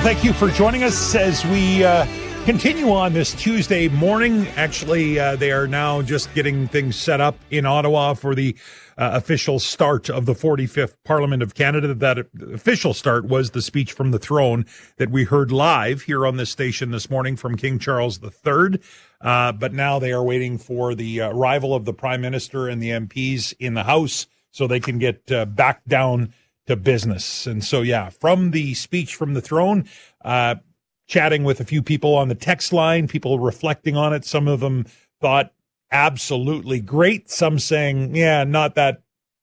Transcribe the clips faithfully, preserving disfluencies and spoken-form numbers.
thank you for joining us as we uh, continue on this Tuesday morning. Actually, uh, they are now just getting things set up in Ottawa for the uh, official start of the forty-fifth Parliament of Canada. That official start was the speech from the throne that we heard live here on this station this morning from King Charles the Third. Uh, but now they are waiting for the arrival of the Prime Minister and the M Ps in the House so they can get uh, back down to business. And so, yeah, from the speech from the throne, uh, chatting with a few people on the text line, people reflecting on it. Some of them thought absolutely great. Some saying, yeah, not that,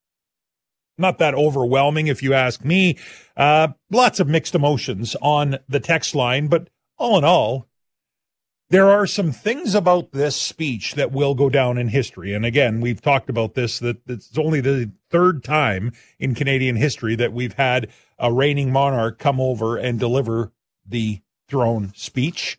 not that overwhelming, if you ask me. Uh, lots of mixed emotions on the text line, but all in all, there are some things about this speech that will go down in history. And again, we've talked about this, that it's only the third time in Canadian history that we've had a reigning monarch come over and deliver the throne speech.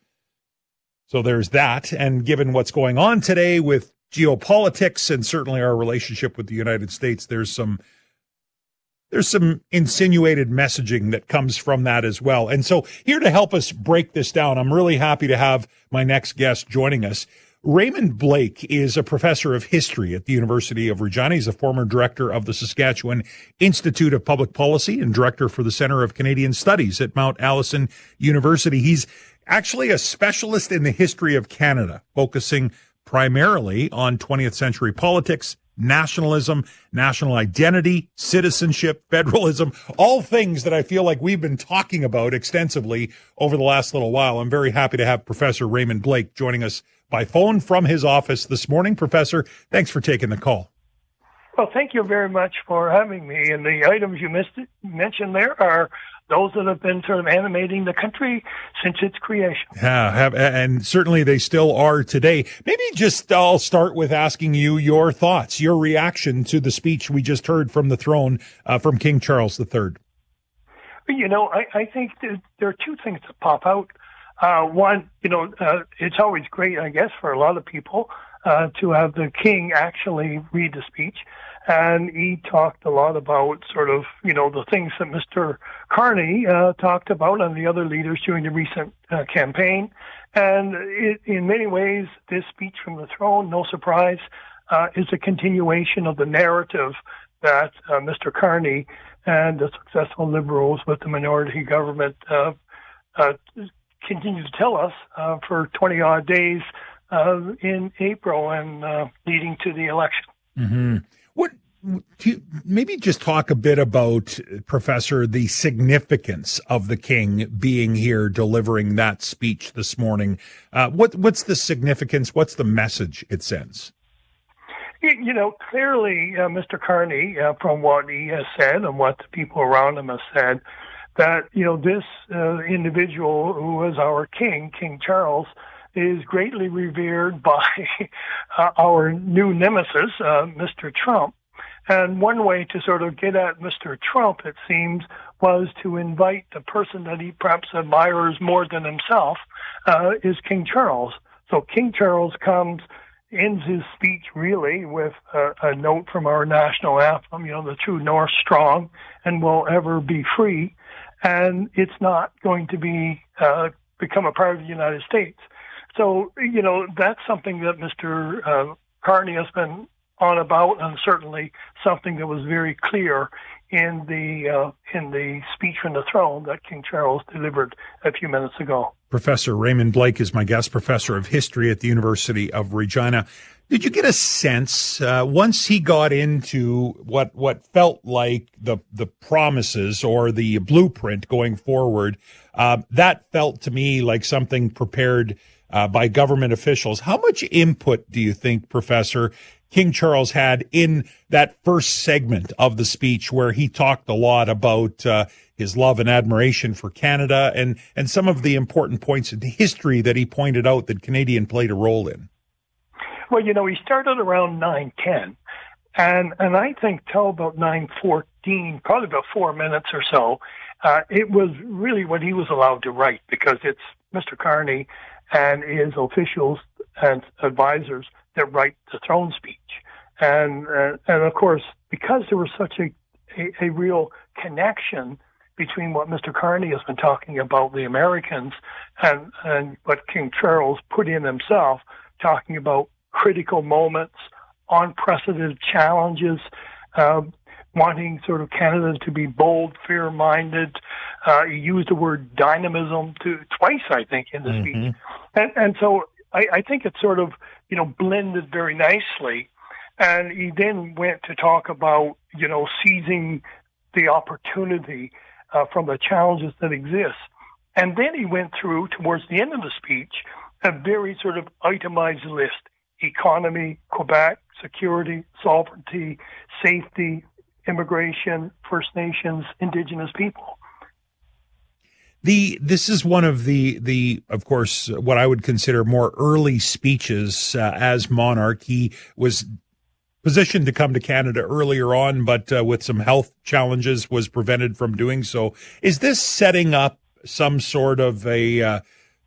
So there's that. And given what's going on today with geopolitics and certainly our relationship with the United States, there's some There's some insinuated messaging that comes from that as well. And so here to help us break this down, I'm really happy to have my next guest joining us. Raymond Blake is a professor of history at the University of Regina. He's a former director of the Saskatchewan Institute of Public Policy and director for the Centre of Canadian Studies at Mount Allison University. He's actually a specialist in the history of Canada, focusing primarily on twentieth century politics, nationalism, national identity, citizenship, federalism, all things that I feel like we've been talking about extensively over the last little while. I'm very happy to have Professor Raymond Blake joining us by phone from his office this morning. Professor, thanks for taking the call. Well, thank you very much for having me. And the items you missed, mentioned there are those that have been sort of animating the country since its creation. Yeah, have, and certainly they still are today. Maybe just I'll start with asking you your thoughts, your reaction to the speech we just heard from the throne uh, from King Charles the Third. You know, I, I think that there are two things that pop out. Uh, one, you know, uh, it's always great, I guess, for a lot of people uh, to have the king actually read the speech. And he talked a lot about sort of, you know, the things that Mister Carney uh, talked about and the other leaders during the recent uh, campaign. And it, in many ways, this speech from the throne, no surprise, uh, is a continuation of the narrative that uh, Mister Carney and the successful Liberals with the minority government uh, uh, continue to tell us uh, for twenty-odd days uh, in April and uh, leading to the election. Mm-hmm. What do you, maybe just talk a bit about, Professor, the significance of the king being here delivering that speech this morning. Uh, what what's the significance? What's the message it sends? You know, clearly, uh, Mister Carney, uh, from what he has said and what the people around him have said, that, you know, this uh, individual who is our king, King Charles, is greatly revered by uh, our new nemesis, uh, Mister Trump. And one way to sort of get at Mister Trump, it seems, was to invite the person that he perhaps admires more than himself, uh, is King Charles. So King Charles comes, ends his speech really with a, a note from our national anthem, you know, the true North strong and will ever be free. And it's not going to be uh, become a part of the United States. So, you know, that's something that Mister Uh, Carney has been on about, and certainly something that was very clear in the uh, in the speech from the throne that King Charles delivered a few minutes ago. Professor Raymond Blake is my guest, professor of history at the University of Regina. Did you get a sense uh, once he got into what what felt like the the promises or the blueprint going forward? Uh, that felt to me like something prepared Uh, by government officials. How much input do you think, Professor, King Charles had in that first segment of the speech where he talked a lot about uh, his love and admiration for Canada and, and some of the important points in the history that he pointed out that Canadian played a role in? Well, you know, he started around nine ten, and, and I think till about nine fourteen, probably about four minutes or so, uh, it was really what he was allowed to write, because it's Mister Carney and his officials and advisors that write the throne speech. And, uh, and of course, because there was such a, a, a real connection between what Mister Carney has been talking about the Americans and, and what King Charles put in himself, talking about critical moments, unprecedented challenges, uh, wanting sort of Canada to be bold, fair-minded. Uh, he used the word dynamism to, twice, I think, in the mm-hmm. speech. And, and so I, I think it sort of, you know, blended very nicely. And he then went to talk about, you know, seizing the opportunity uh, from the challenges that exist. And then he went through, towards the end of the speech, a very sort of itemized list: economy, Quebec, security, sovereignty, safety, immigration, First Nations, Indigenous people. The this is one of the the of course what I would consider more early speeches uh, as monarch. He was positioned to come to Canada earlier on, but uh, with some health challenges was prevented from doing so. Is this setting up some sort of a uh,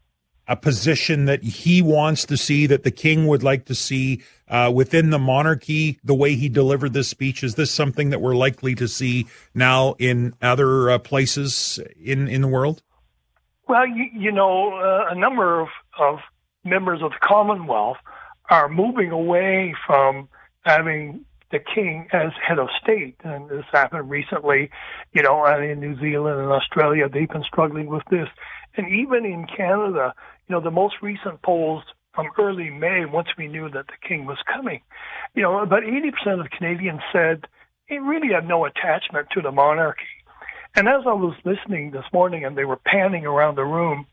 a position that he wants to see, that the king would like to see uh, within the monarchy, the way he delivered this speech? Is this something that we're likely to see now in other uh, places in, in the world? Well, you, you know, uh, a number of, of members of the Commonwealth are moving away from having the king as head of state. And this happened recently, you know, in New Zealand and Australia. They've been struggling with this. And even in Canada, you know, the most recent polls from early May, once we knew that the king was coming, you know, about eighty percent of Canadians said they really had no attachment to the monarchy. And as I was listening this morning, and they were panning around the room,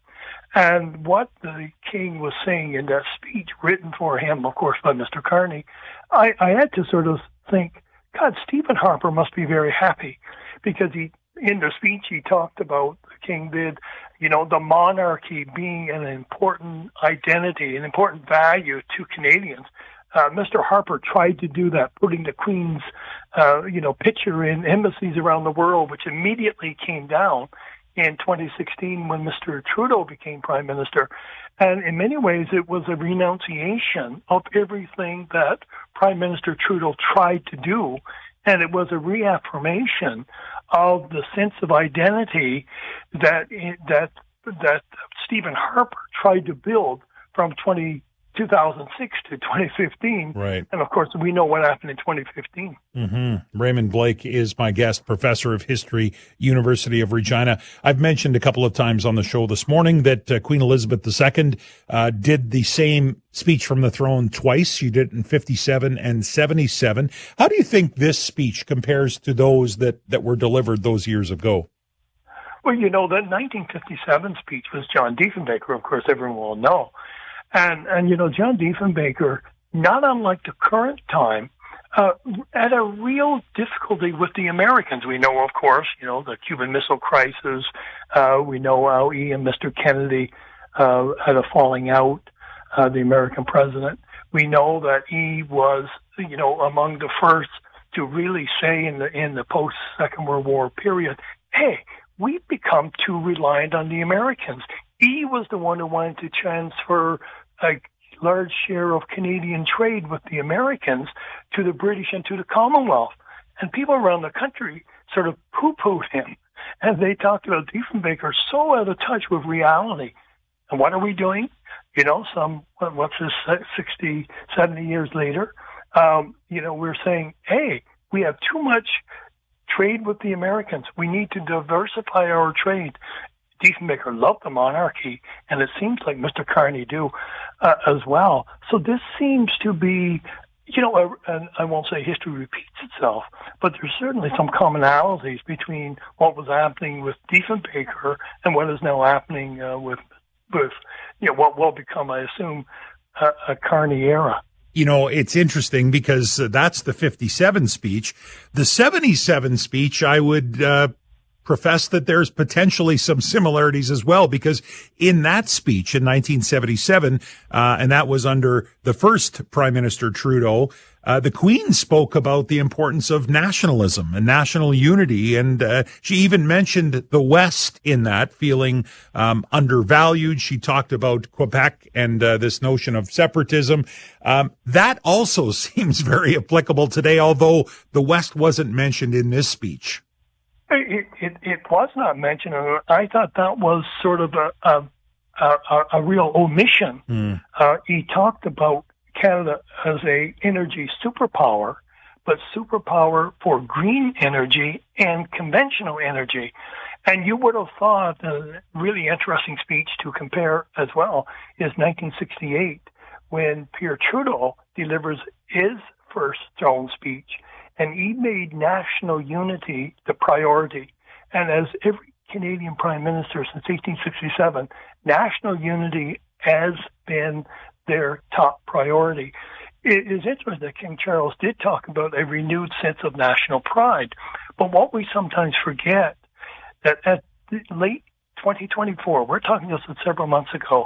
and what the king was saying in that speech, written for him, of course, by Mister Carney, I, I had to sort of think, God, Stephen Harper must be very happy, because he, in the speech, he talked about, the king did, you know, the monarchy being an important identity, an important value to Canadians. Uh, Mister Harper tried to do that, putting the Queen's, uh, you know, picture in embassies around the world, which immediately came down in twenty sixteen when Mister Trudeau became Prime Minister. And in many ways, it was a renunciation of everything that Prime Minister Trudeau tried to do. And it was a reaffirmation of the sense of identity that that that Stephen Harper tried to build from twenty, two thousand six to twenty fifteen. Right. And of course, we know what happened in twenty fifteen. Mm-hmm. Raymond Blake is my guest, professor of history, University of Regina. I've mentioned a couple of times on the show this morning that uh, Queen Elizabeth the Second uh, did the same speech from the throne twice. She did it in fifty-seven and seventy-seven. How do you think this speech compares to those that, that were delivered those years ago? Well, you know, that nineteen fifty-seven speech was John Diefenbaker, of course, everyone will know. And, and you know, John Diefenbaker, not unlike the current time, uh, had a real difficulty with the Americans. We know, of course, you know, the Cuban Missile Crisis. Uh, we know how he and Mister Kennedy uh, had a falling out, uh, the American president. We know that he was, you know, among the first to really say in the in the post-Second World War period, hey, we've become too reliant on the Americans. He was the one who wanted to transfer a large share of Canadian trade with the Americans to the British and to the Commonwealth. And people around the country sort of poo-pooed him. And they talked about Diefenbaker so out of touch with reality. And what are we doing? You know, some, what's this, sixty, seventy years later, um, you know, we're saying, hey, we have too much trade with the Americans. We need to diversify our trade. Diefenbaker loved the monarchy, and it seems like Mister Carney do uh, as well. So this seems to be, you know, a, a, I won't say history repeats itself, but there's certainly some commonalities between what was happening with Diefenbaker and what is now happening uh, with, with, you know, what will become, I assume, uh, a Carney era. You know, it's interesting because uh, that's the fifty-seven speech. The seventy-seven speech, I would uh, profess that there's potentially some similarities as well, because in that speech in nineteen seventy-seven, uh, and that was under the first Prime Minister Trudeau, uh, the Queen spoke about the importance of nationalism and national unity. And uh, she even mentioned the West in that, feeling um, undervalued. She talked about Quebec and uh, this notion of separatism. Um, that also seems very applicable today, although the West wasn't mentioned in this speech. It, it, it was not mentioned. I thought that was sort of a, a, a, a real omission. Mm. Uh, he talked about Canada as a energy superpower, but superpower for green energy and conventional energy. And you would have thought a really interesting speech to compare as well is nineteen sixty-eight, when Pierre Trudeau delivers his first throne speech, and he made national unity the priority. And as every Canadian Prime Minister since eighteen sixty-seven, national unity has been their top priority. It is interesting that King Charles did talk about a renewed sense of national pride. But what we sometimes forget, that at late twenty twenty-four, we're talking just several months ago,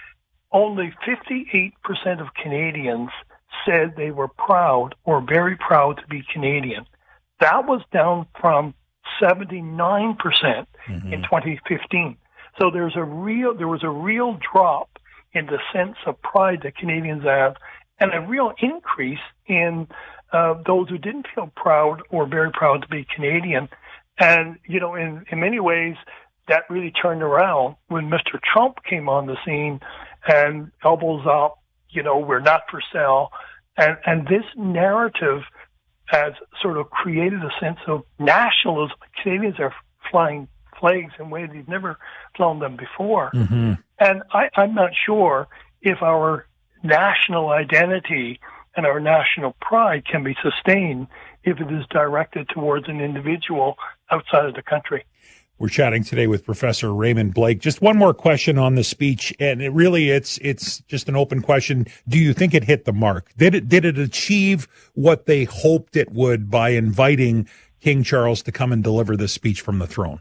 only fifty-eight percent of Canadians said they were proud or very proud to be Canadian. That was down from seventy-nine percent mm-hmm. in twenty fifteen. So there's a real, there was a real drop in the sense of pride that Canadians have, and a real increase in uh, those who didn't feel proud or very proud to be Canadian. And, you know, in, in many ways, that really turned around when Mister Trump came on the scene and elbows up, you know, we're not for sale. And, and this narrative has sort of created a sense of nationalism. Canadians are flying flags in ways they've never flown them before. Mm-hmm. And I, I'm not sure if our national identity and our national pride can be sustained if it is directed towards an individual outside of the country. We're chatting today with Professor Raymond Blake. Just one more question on the speech, and it really it's it's just an open question. Do you think it hit the mark? Did it did it achieve what they hoped it would by inviting King Charles to come and deliver this speech from the throne?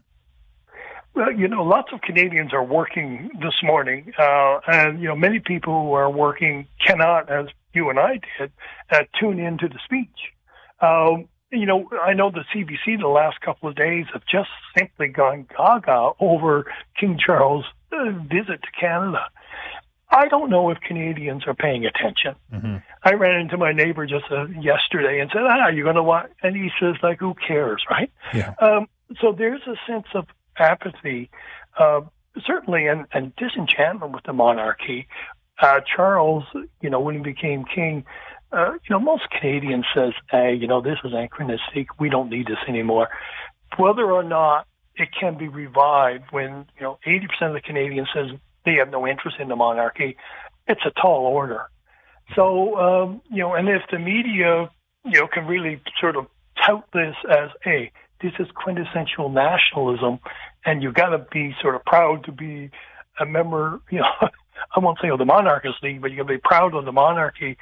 Well, you know, lots of Canadians are working this morning, uh, and, you know, many people who are working cannot, as you and I did, uh, tune into the speech. Um, you know, I know the C B C the last couple of days have just simply gone gaga over King Charles' uh, visit to Canada. I don't know if Canadians are paying attention. Mm-hmm. I ran into my neighbor just uh, yesterday and said, ah, you're going to watch? And he says, like, who cares, right? Yeah. Um, so there's a sense of apathy, uh, certainly, and, and disenchantment with the monarchy. Uh, Charles, you know, when he became king, uh, you know, most Canadians says, hey, you know, this is anachronistic. We don't need this anymore. Whether or not it can be revived when, you know, eighty percent of the Canadians says they have no interest in the monarchy, it's a tall order. So, um, you know, and if the media, you know, can really sort of tout this as, hey, this is quintessential nationalism, and you've got to be sort of proud to be a member, you know, I won't say of the Monarchist League, but you got to be proud of the monarchy.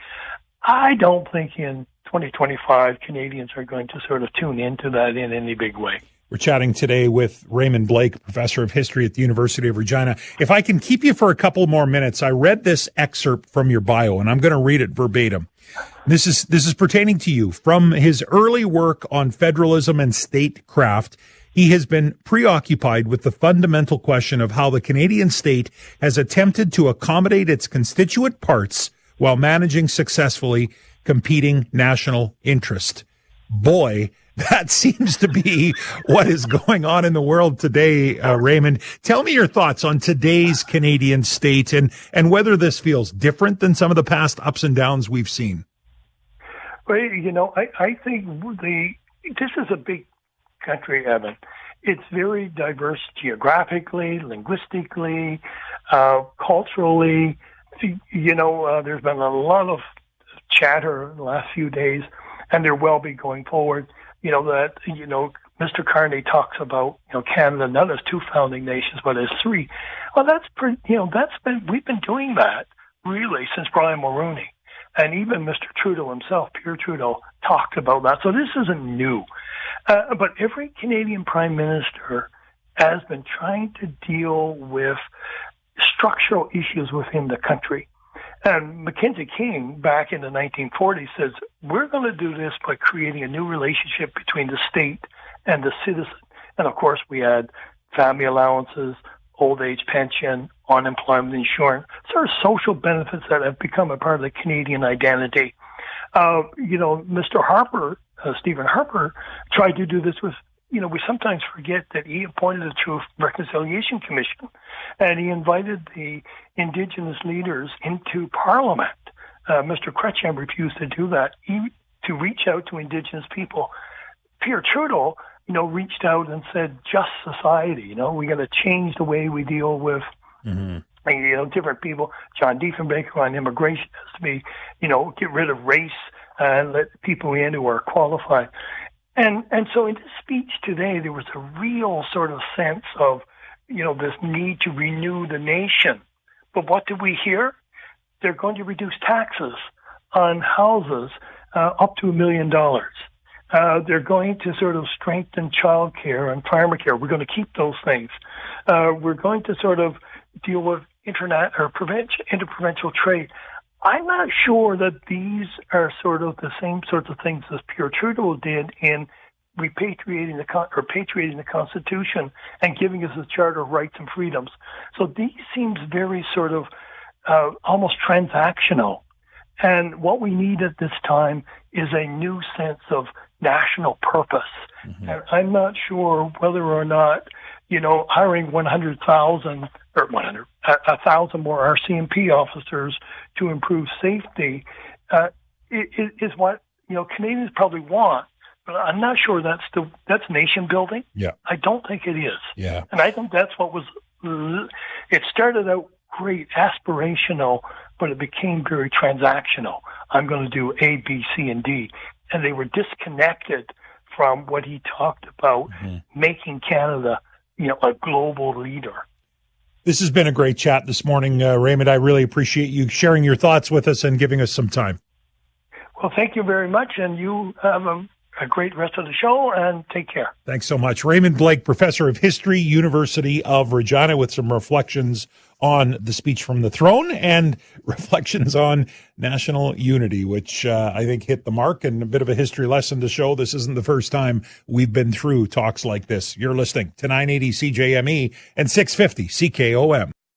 I don't think in twenty twenty-five Canadians are going to sort of tune into that in any big way. We're chatting today with Raymond Blake, professor of history at the University of Regina. If I can keep you for a couple more minutes, I read this excerpt from your bio, and I'm going to read it verbatim. This is this is pertaining to you. From his early work on federalism and statecraft, he has been preoccupied with the fundamental question of how the Canadian state has attempted to accommodate its constituent parts while managing successfully competing national interest. Boy, that seems to be what is going on in the world today, uh, Raymond. Tell me your thoughts on today's Canadian state and, and whether this feels different than some of the past ups and downs we've seen. Well, you know, I, I think the this is a big country, Evan. It's very diverse geographically, linguistically, uh, culturally. You know, uh, there's been a lot of chatter in the last few days, and there will be going forward. You know, that, you know, Mister Carney talks about, you know, Canada not as two founding nations, but as three. Well, that's pretty, you know, that's been, we've been doing that really since Brian Mulroney. And even Mister Trudeau himself, Pierre Trudeau, talked about that. So this isn't new. Uh, but every Canadian Prime Minister has been trying to deal with structural issues within the country. And Mackenzie King, back in the nineteen forties, says, we're going to do this by creating a new relationship between the state and the citizen. And, of course, we had family allowances, old age pension, unemployment insurance, sort of social benefits that have become a part of the Canadian identity. Uh, you know, Mister Harper, uh, Stephen Harper, tried to do this with you know, we sometimes forget that he appointed a Truth Reconciliation Commission, and he invited the Indigenous leaders into Parliament. Uh, Mister Chrétien refused to do that, he, to reach out to Indigenous people. Pierre Trudeau, you know, reached out and said, just society, you know, we got to change the way we deal with, mm-hmm. you know, different people. John Diefenbaker on immigration has to be, you know, get rid of race and let people in who are qualified. And and so in this speech today, there was a real sort of sense of, you know, this need to renew the nation. But what did we hear? They're going to reduce taxes on houses uh, up to a million dollars. Uh, they're going to sort of strengthen child care and farmer care. We're going to keep those things. Uh, we're going to sort of deal with internet or prevent, interprovincial trade. I'm not sure that these are sort of the same sorts of things as Pierre Trudeau did in repatriating the or repatriating the Constitution and giving us a Charter of Rights and Freedoms. So these seems very sort of uh, almost transactional. And what we need at this time is a new sense of national purpose. Mm-hmm. And I'm not sure whether or not, you know, hiring one hundred thousand or one hundred, a thousand more R C M P officers to improve safety uh, is what, you know, Canadians probably want. But I'm not sure that's the that's nation building. Yeah, I don't think it is. Yeah, and I think that's what was. It started out great, aspirational, but it became very transactional. I'm going to do A, B, C, and D, and they were disconnected from what he talked about, mm-hmm. making Canada, you know, a global leader. This has been a great chat this morning, uh, Raymond. I really appreciate you sharing your thoughts with us and giving us some time. Well, thank you very much, and you have a, a great rest of the show, and take care. Thanks so much. Raymond Blake, Professor of History, University of Regina, with some reflections on the speech from the throne and reflections on national unity, which uh, I think hit the mark, and a bit of a history lesson to show this isn't the first time we've been through talks like this. You're listening to nine eighty C J M E and six fifty C K O M.